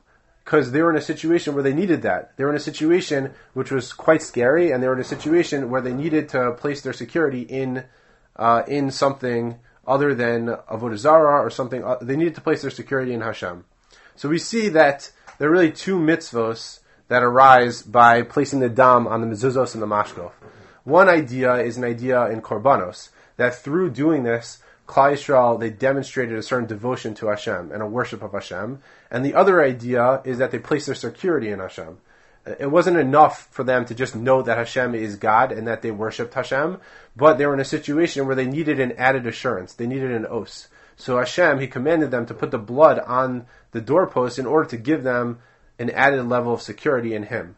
because they were in a situation where they needed that. They were in a situation which was quite scary, and they were in a situation where they needed to place their security in uh, in something other than Avodah Zarah or something. Uh, they needed to place their security in Hashem. So we see that there are really two mitzvos that arise by placing the dam on the mezuzos and the mashkof. One idea is an idea in Korbanos, that through doing this, Klal Yisrael, they demonstrated a certain devotion to Hashem and a worship of Hashem. And the other idea is that they placed their security in Hashem. It wasn't enough for them to just know that Hashem is God and that they worshipped Hashem, but they were in a situation where they needed an added assurance. They needed an os. So Hashem, He commanded them to put the blood on the doorpost in order to give them an added level of security in Him.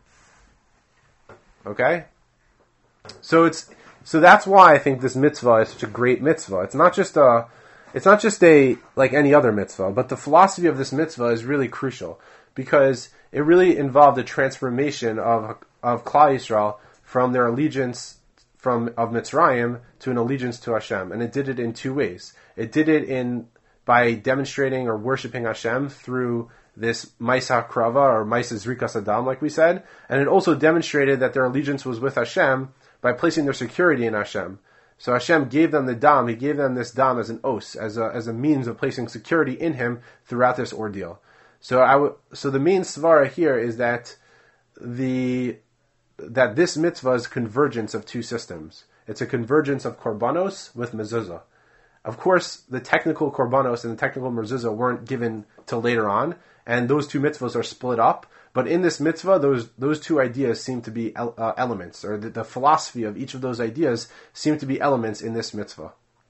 Okay? So it's so that's why I think this mitzvah is such a great mitzvah. It's not just a it's not just a like any other mitzvah, but the philosophy of this mitzvah is really crucial because it really involved a transformation of of Klal Yisrael from their allegiance from of Mitzrayim to an allegiance to Hashem, and it did it in two ways. It did it in by demonstrating or worshiping Hashem through this Maisa Krava or Maisa Zrikas Adam, like we said, and it also demonstrated that their allegiance was with Hashem by placing their security in Hashem. So Hashem gave them the dam, He gave them this dam as an os, as a as a means of placing security in Him throughout this ordeal. So I w- so the main svara here is that the that this mitzvah is convergence of two systems. It's a convergence of korbanos with mezuzah. Of course, the technical korbanos and the technical mezuzah weren't given till later on, and those two mitzvahs are split up. But in this mitzvah, those those two ideas seem to be el- uh, elements, or the, the philosophy of each of those ideas seem to be elements in this mitzvah.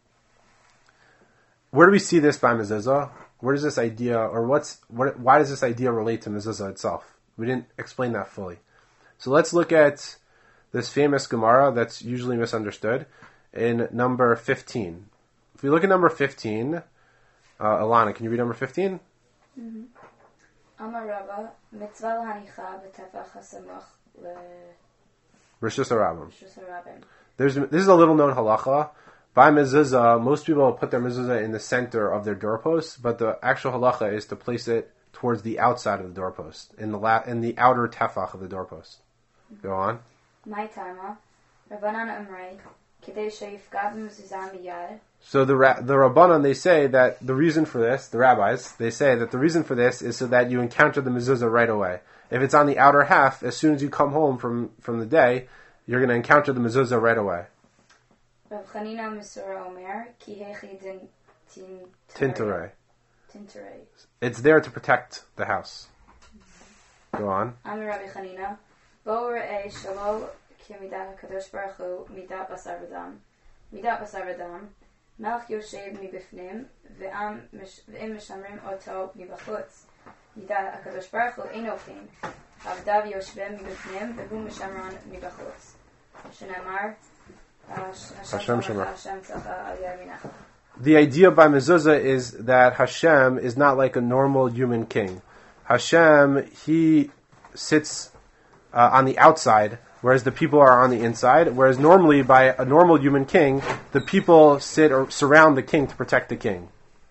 Where do we see this by mezuzah? Where does this idea, or what's what? Why does this idea relate to mezuzah itself? We didn't explain that fully. So let's look at this famous Gemara that's usually misunderstood in number fifteen. If we look at number fifteen, uh, Alana, can you read number fifteen? Mm-hmm. Amar Rava, mitzvah l'hanicha b'tefach hasamach le... Rishus HaRabim. Rishus HaRabim. There's This is a little known halacha. By mezuzah, most people put their mezuzah in the center of their doorpost, but the actual halacha is to place it towards the outside of the doorpost, in the la- in the outer tefach of the doorpost. Go on. My tama, Rabbanan Amrei, kidei she'yifgad b'mezuzah miyad. So the ra- the Rabbanan, they say that the reason for this, the rabbis, they say that the reason for this is so that you encounter the mezuzah right away. If it's on the outer half, as soon as you come home from, from the day, you're going to encounter the mezuzah right away. Rav Chanina Misura Omer, ki hechi din Tintarei. Tintarei. It's there to protect the house. Go on. Amir Rabbi Chanina, bo re'eh shalo ki midat HaKadosh Baruch Hu midat basar v'dam. Midat basar v'dam. Melch yoshev mibifnim, ve'am ve'im mishamrim oto mibachutz. Midat HaKadosh Baruch Hu eino kin. Avdav yoshvem mibifnim, ve'hu mishamron mibachutz. Shenamar, Hashem Shemar. Hashem tzalcha al yaminach. The idea by mezuzah is that Hashem is not like a normal human king. Hashem, He sits uh, on the outside, whereas the people are on the inside. Whereas normally, by a normal human king, the people sit or surround the king to protect the king.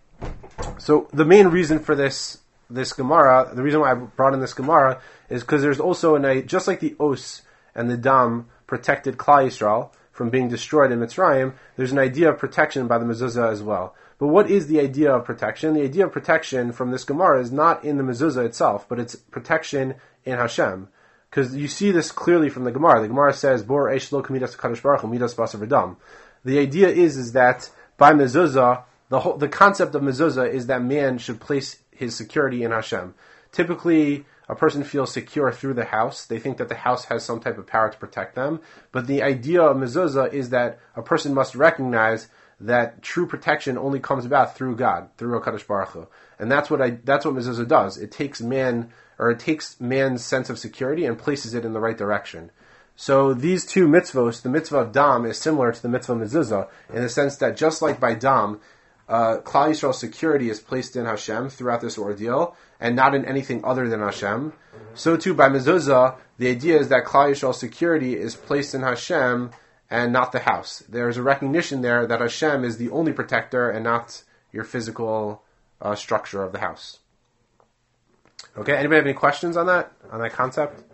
So the main reason for this this Gemara, the reason why I brought in this Gemara, is because there's also an just like the os and the dam protected Klal Yisrael from being destroyed in Mitzrayim, there's an idea of protection by the mezuzah as well. But what is the idea of protection? The idea of protection from this Gemara is not in the mezuzah itself, but it's protection in Hashem. Because you see this clearly from the Gemara. The Gemara says, Bor eish lo k'midas HaKadosh Baruch Hu, midas basar v'dam. The idea is, is that by mezuzah, the whole, the concept of mezuzah is that man should place his security in Hashem. Typically, a person feels secure through the house. They think that the house has some type of power to protect them. But the idea of mezuzah is that a person must recognize that true protection only comes about through God, through HaKadosh Baruch Hu. And that's what I, that's what mezuzah does. It takes man, or it takes man's sense of security and places it in the right direction. So these two mitzvos, the mitzvah of dam is similar to the mitzvah of mezuzah, in the sense that just like by dam, uh, Klal Yisrael's security is placed in Hashem throughout this ordeal, and not in anything other than Hashem. So too, by mezuzah, the idea is that Klal Yisrael's security is placed in Hashem and not the house. There's a recognition there that Hashem is the only protector and not your physical uh, structure of the house. Okay, anybody have any questions on that? On that concept?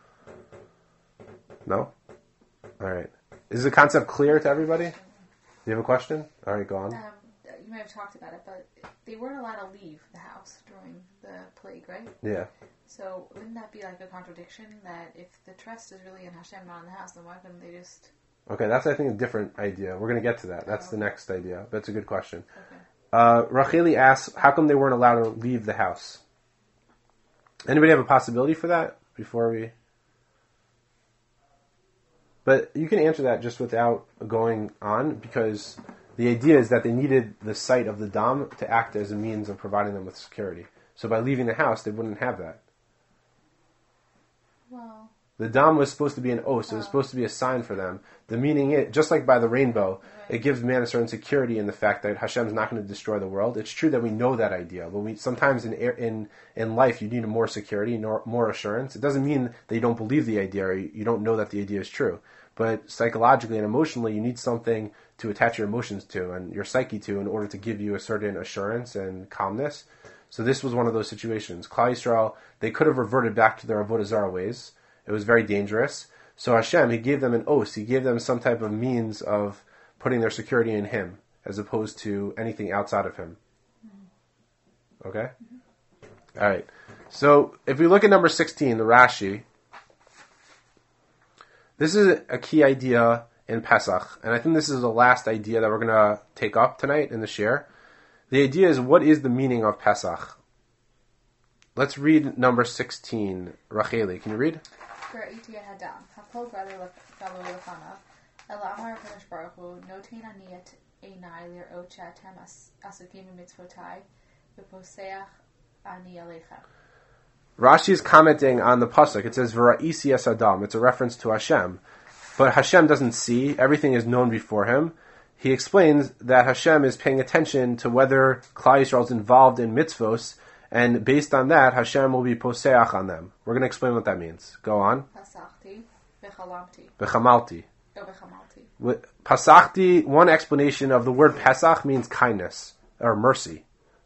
No? Alright. Is the concept clear to everybody? Do you have a question? Alright, go on. Um, you may have talked about it, but they weren't allowed to leave the house during the plague, right? Yeah. So wouldn't that be like a contradiction that if the trust is really in Hashem, not in the house, then why couldn't they just... Okay, that's, I think, a different idea. We're going to get to that. That's Oh. the next idea. But it's a good question. Okay. Uh, Racheli asks, how come they weren't allowed to leave the house? Anybody have a possibility for that before we... But you can answer that just without going on, because the idea is that they needed the site of the Dam to act as a means of providing them with security. So by leaving the house, they wouldn't have that. Well... The Dam was supposed to be an os. It was supposed to be a sign for them. The meaning, it just like by the rainbow, it gives man a certain security in the fact that Hashem's not going to destroy the world. It's true that we know that idea, but we sometimes in in in life you need more security, more, more assurance. It doesn't mean that you don't believe the idea or you, you don't know that the idea is true. But psychologically and emotionally, you need something to attach your emotions to and your psyche to in order to give you a certain assurance and calmness. So this was one of those situations. Klal Yisrael, they could have reverted back to their Avodah Zarah ways. It was very dangerous. So Hashem, He gave them an os. He gave them some type of means of putting their security in Him, as opposed to anything outside of Him. Okay? All right. So if we look at number sixteen, the Rashi, this is a key idea in Pesach, and I think this is the last idea that we're going to take up tonight in the share. The idea is, what is the meaning of Pesach? Let's read number sixteen. Racheli, can you read? V'ra'iti hadam, hapol galo lefanav, elamar HaKadosh Baruch Hu, notein ani et einai lir'ot she'atem asukim b'mitzvotai, v'poseach ani aleichem. Rashi is commenting on the pasuk. It says "V'ra'isi es Adam." It's a reference to Hashem, but Hashem doesn't see. Everything is known before Him. He explains that Hashem is paying attention to whether Klal Yisrael is involved in mitzvos, and based on that, Hashem will be poseach on them. We're going to explain what that means. Go on. Pasachti v'chalamti. Bechamalti. Oh, v'chamalti. With- Pasachti. One explanation of the word Pesach means kindness or mercy.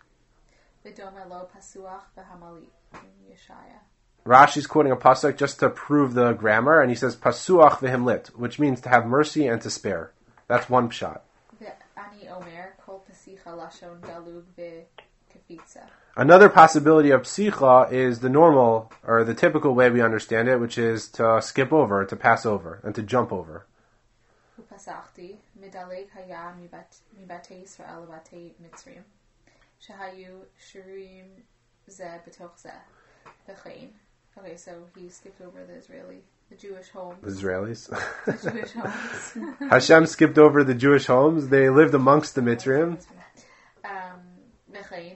V'dome lo pasuach v'hamali. In Yeshaya. Rashi's quoting a pasuk just to prove the grammar, and he says "pasuach v'himlit," which means to have mercy and to spare. That's one pshat. V'ani omer kol pasicha lashon galug v'kefitza. Another possibility of psicha is the normal, or the typical way we understand it, which is to skip over, to pass over, and to jump over. Upasachti midaleg haya mibate Yisrael bate Mitzrim shahayu shirim ze betoch ze v'chein. Okay, so he skipped over the Israeli, the Jewish homes. The Israelis. The Jewish homes. Hashem skipped over the Jewish homes. They lived amongst the Mitzrayim. Um, v'chein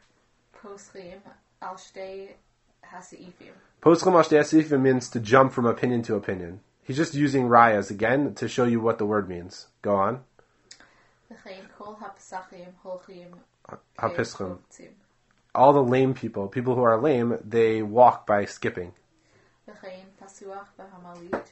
poschim al shtei haseifim. Poschem al shtei hasifim means to jump from opinion to opinion. He's just using rayas again to show you what the word means. Go on. V'chein kol hapesachim holchim Hapischim. ke'otzim. All the lame people, people who are lame, they walk by skipping. V'chein pasuach v'hamalit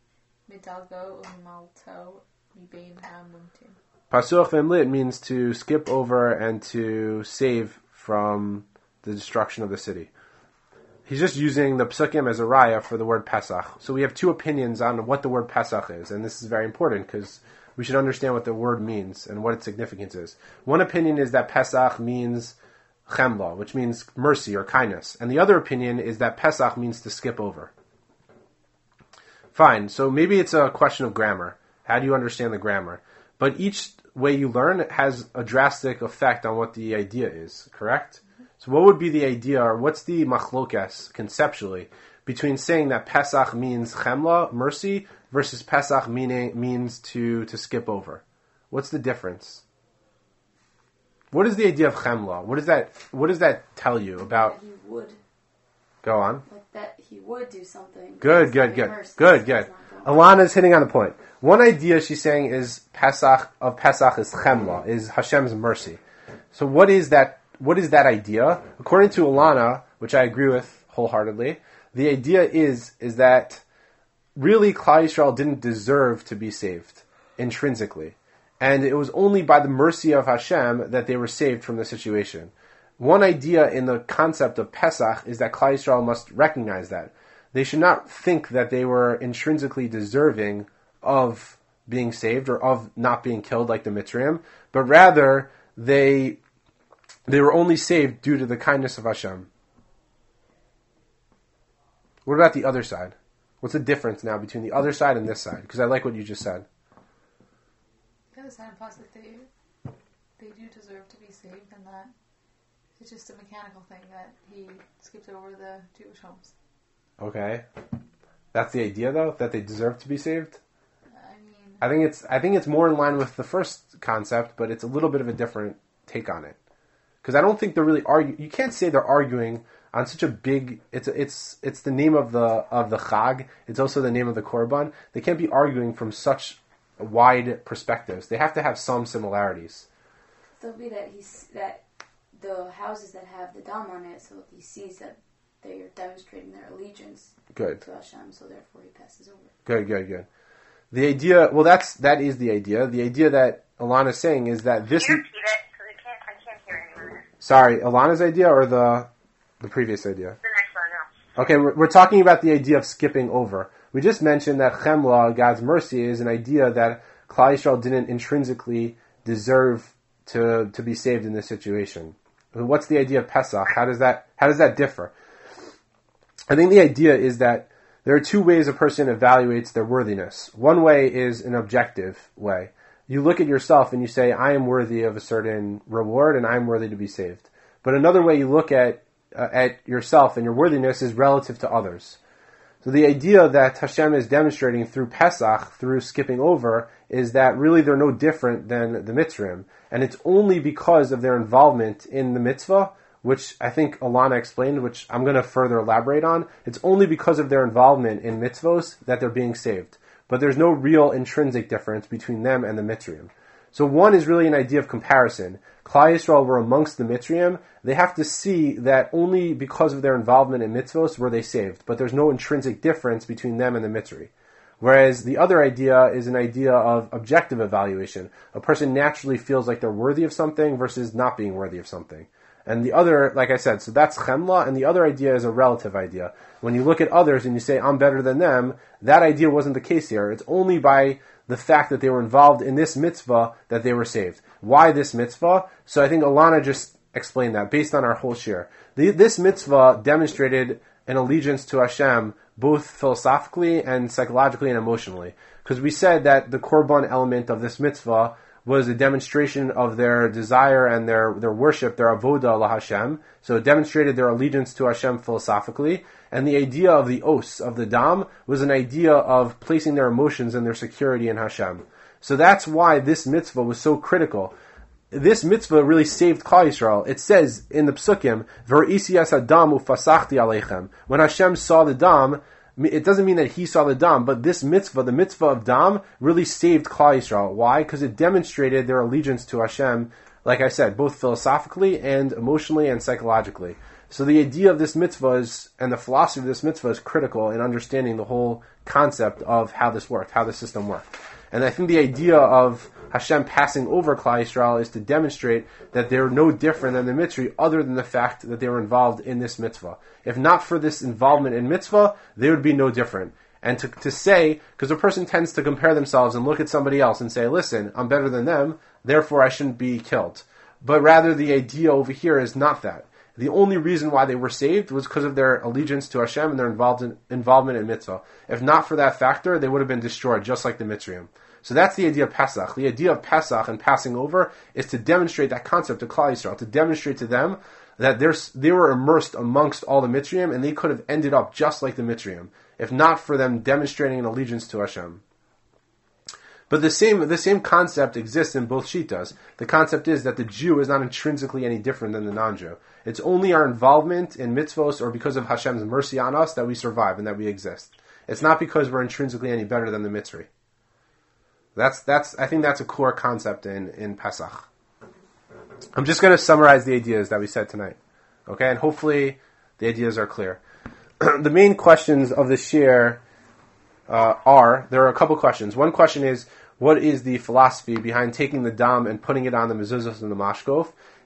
midalgo u'mimalto mibein ha'mumtim. Pasuach v'imlit means to skip over and to save from the destruction of the city. He's just using the psukim as a raya for the word Pesach. So we have two opinions on what the word Pesach is, and this is very important because we should understand what the word means and what its significance is. One opinion is that Pesach means chemla, which means mercy or kindness, and the other opinion is that Pesach means to skip over. Fine, so maybe it's a question of grammar. How do you understand the grammar? But each way you learn has a drastic effect on what the idea is, correct? So what would be the idea, or what's the machlokas, conceptually, between saying that Pesach means chemla, mercy, versus Pesach meaning means to, to skip over? What's the difference? What is the idea of chemla? What does that What does that tell you about? That he would, Go on. like that he would do something. Good, good, good, good, good. Alana's hitting on the point. One idea she's saying is Pesach of Pesach is chemla, is Hashem's mercy. So what is that? What is that idea? According to Alana, which I agree with wholeheartedly, the idea is is that really Klal Yisrael didn't deserve to be saved intrinsically, and it was only by the mercy of Hashem that they were saved from the situation. one idea in the concept of Pesach is that Klal Yisrael must recognize that. They should not think that they were intrinsically deserving of being saved or of not being killed like the Mitzrayim, but rather they they were only saved due to the kindness of Hashem. What about the other side? What's the difference now between the other side and this side? Because I like what you just said. The other side implies that they, they do deserve to be saved, and that it's just a mechanical thing that he skipped over the Jewish homes. Okay. That's the idea, though, that they deserve to be saved? I mean... I think it's I think it's more in line with the first concept, but it's a little bit of a different take on it. Because I don't think they're really arguing... You can't say they're arguing on such a big... It's it's it's the name of the of the Chag. It's also the name of the Korban. They can't be arguing from such wide perspectives. They have to have some similarities. It'll be that he's that the houses that have the dam on it, so he sees that they are demonstrating their allegiance Good. to Hashem, so therefore he passes over. Good, good, good. The idea... Well, that's that is the idea. The idea that Alana's saying is that this... Can you repeat it? Because I can't, I can't hear anymore. Sorry, Alana's idea or the the previous idea? The next one, no. Okay, we're, we're talking about the idea of skipping over. We just mentioned that Chemla, God's mercy, is an idea that Klal Yisrael didn't intrinsically deserve to to be saved in this situation. What's the idea of Pesach? How does that how does that differ? I think the idea is that there are two ways a person evaluates their worthiness. One way is an objective way. You look at yourself and you say, I am worthy of a certain reward and I am worthy to be saved. But another way you look at uh, at yourself and your worthiness is relative to others. So the idea that Hashem is demonstrating through Pesach, through skipping over, is that really they're no different than the Mitzrayim. And it's only because of their involvement in the mitzvah, which I think Alana explained, which I'm going to further elaborate on. It's only because of their involvement in mitzvos that they're being saved. But there's no real intrinsic difference between them and the Mitzrayim. So one is really an idea of comparison. Klal Yisrael were amongst the Mitzrayim. They have to see that only because of their involvement in mitzvos were they saved. But there's no intrinsic difference between them and the Mitzri. Whereas the other idea is an idea of objective evaluation. A person naturally feels like they're worthy of something versus not being worthy of something. And the other, like I said, so that's chemla, and the other idea is a relative idea. When you look at others and you say, I'm better than them, that idea wasn't the case here. It's only by the fact that they were involved in this mitzvah that they were saved. Why this mitzvah? So I think Alana just explained that based on our whole share. The, this mitzvah demonstrated an allegiance to Hashem both philosophically and psychologically and emotionally. Because we said that the korban element of this mitzvah was a demonstration of their desire and their, their worship, their avodah la Hashem. So it demonstrated their allegiance to Hashem philosophically. And the idea of the os, of the dam, was an idea of placing their emotions and their security in Hashem. So that's why this mitzvah was so critical. This mitzvah really saved Klal Yisrael. It says in the Psukim, V'r'isi adam ufasachti aleichem. When Hashem saw the dam, it doesn't mean that he saw the dam, but this mitzvah, the mitzvah of dam, really saved Klal Yisrael. Why? Because it demonstrated their allegiance to Hashem, like I said, both philosophically and emotionally and psychologically. So the idea of this mitzvah is, and the philosophy of this mitzvah is critical in understanding the whole concept of how this worked, how the system worked. And I think the idea of Hashem passing over Klal Yisrael is to demonstrate that they're no different than the Mitzri, other than the fact that they were involved in this mitzvah. If not for this involvement in mitzvah, they would be no different. And to, to say, because a person tends to compare themselves and look at somebody else and say, listen, I'm better than them, therefore I shouldn't be killed. But rather the idea over here is not that. The only reason why they were saved was because of their allegiance to Hashem and their involved in, involvement in mitzvah. If not for that factor, they would have been destroyed, just like the Mitzrayim. So that's the idea of Pesach. The idea of Pesach and passing over is to demonstrate that concept to Klal Yisrael, to demonstrate to them that they were immersed amongst all the Mitzrayim and they could have ended up just like the Mitzrayim, if not for them demonstrating an allegiance to Hashem. But the same the same concept exists in both Shitas. The concept is that the Jew is not intrinsically any different than the non-Jew. It's only our involvement in mitzvos or because of Hashem's mercy on us that we survive and that we exist. It's not because we're intrinsically any better than the Mitzri. That's that's I think that's a core concept in, in Pesach. I'm just going to summarize the ideas that we said tonight. Okay, and hopefully the ideas are clear. The main questions of this shir uh, are, there are a couple questions. One question is, what is the philosophy behind taking the dam and putting it on the mezuzahs and the mashkof?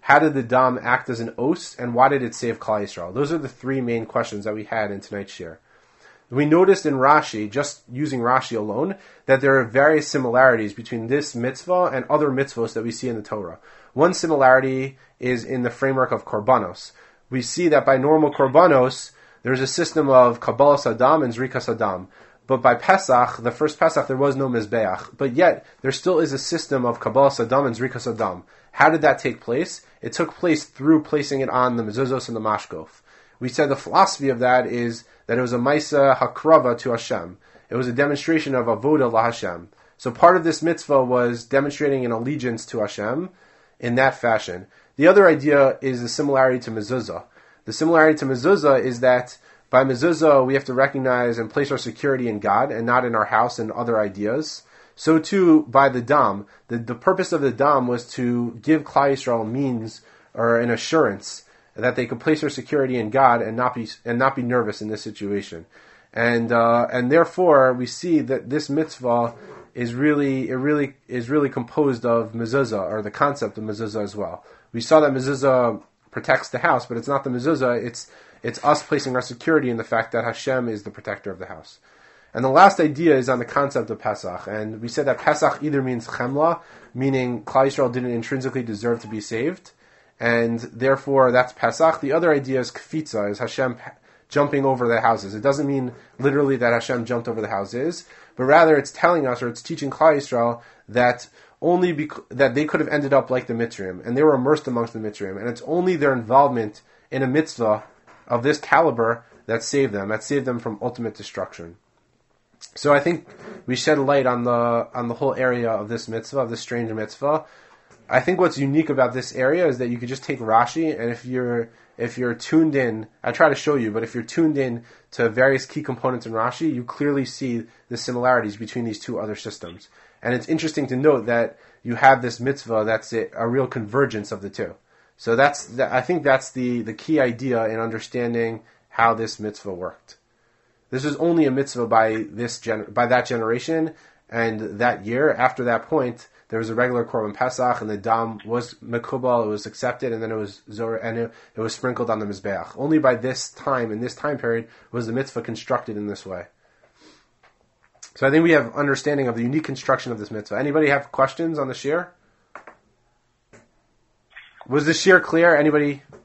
How did the dam act as an os, and why did it save Klal Yisrael? Those are the three main questions that we had in tonight's shir. We noticed in Rashi, just using Rashi alone, that there are various similarities between this mitzvah and other mitzvahs that we see in the Torah. One similarity is in the framework of korbanos. We see that by normal korbanos, there's a system of kabbalas adam and zrikas adam. But by Pesach, the first Pesach, there was no mizbeach. But yet, there still is a system of kabbalas adam and zrikas adam. How did that take place? It took place through placing it on the mezuzos and the mashkof. We said the philosophy of that is that it was a maisa hakrava to Hashem. It was a demonstration of avoda la Hashem. So part of this mitzvah was demonstrating an allegiance to Hashem in that fashion. The other idea is the similarity to mezuzah. The similarity to mezuzah is that by mezuzah we have to recognize and place our security in God and not in our house and other ideas. So too, by the dam, the, the purpose of the dam was to give Klal Yisrael means or an assurance that they could place their security in God and not be and not be nervous in this situation, and uh, and therefore we see that this mitzvah is really it really is really composed of mezuzah, or the concept of mezuzah as well. We saw that mezuzah protects the house, but it's not the mezuzah; it's it's us placing our security in the fact that Hashem is the protector of the house. And the last idea is on the concept of Pesach. And we said that Pesach either means chemla, meaning Klal Yisrael didn't intrinsically deserve to be saved, and therefore that's Pesach. The other idea is kfitza, is Hashem jumping over the houses. It doesn't mean literally that Hashem jumped over the houses, but rather it's telling us, or it's teaching Klal Yisrael that only bec- that they could have ended up like the Mitzrayim, and they were immersed amongst the Mitzrayim, and it's only their involvement in a mitzvah of this caliber that saved them, that saved them from ultimate destruction. So I think we shed light on the on the whole area of this mitzvah, of this strange mitzvah. I think what's unique about this area is that you could just take Rashi, and if you're if you're tuned in, I try to show you, but if you're tuned in to various key components in Rashi, you clearly see the similarities between these two other systems. And it's interesting to note that you have this mitzvah that's a, a real convergence of the two. So that's that, I think that's the, the key idea in understanding how this mitzvah worked. This was only a mitzvah by this gen- by that generation and that year. After that point, there was a regular Korban Pesach, and the dam was mekubal, it was accepted, and then it was zor, and it, it was sprinkled on the mizbeach. Only by this time, in this time period, was the mitzvah constructed in this way. So I think we have understanding of the unique construction of this mitzvah. Anybody have questions on the shir? Was the shir clear? Anybody